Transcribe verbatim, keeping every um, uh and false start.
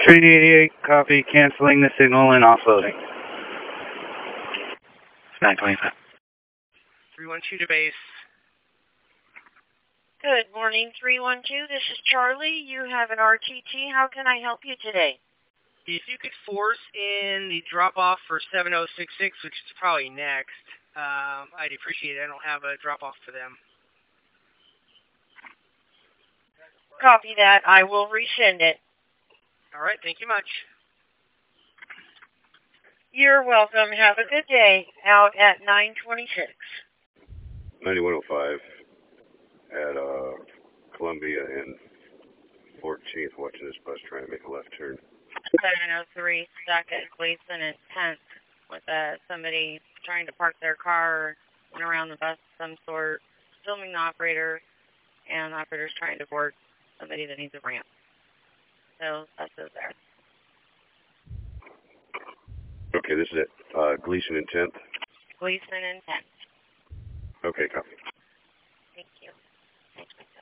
Train eighty-eight, copy, canceling the signal and offloading. nine twenty-five. three one two to base. Good morning, three one two. This is Charlie. You have an R T T. How can I help you today? If you could force in the drop-off for seven oh six six, which is probably next, um, I'd appreciate it. I don't have a drop-off for them. Copy that. I will resend it. All right. Thank you much. You're welcome. Have a good day. Out at nine twenty-six. ninety-one oh five at uh, Columbia and fourteenth, watching this bus trying to make a left turn. seven oh three, stuck at Gleason and tenth with uh, somebody trying to park their car, went around the bus of some sort, filming the operator, and the operator's trying to board somebody that needs a ramp. So that's it there. Okay, this is it. Uh, Gleason and tenth? Gleason and tenth. Okay, copy. Thank you. Thank you.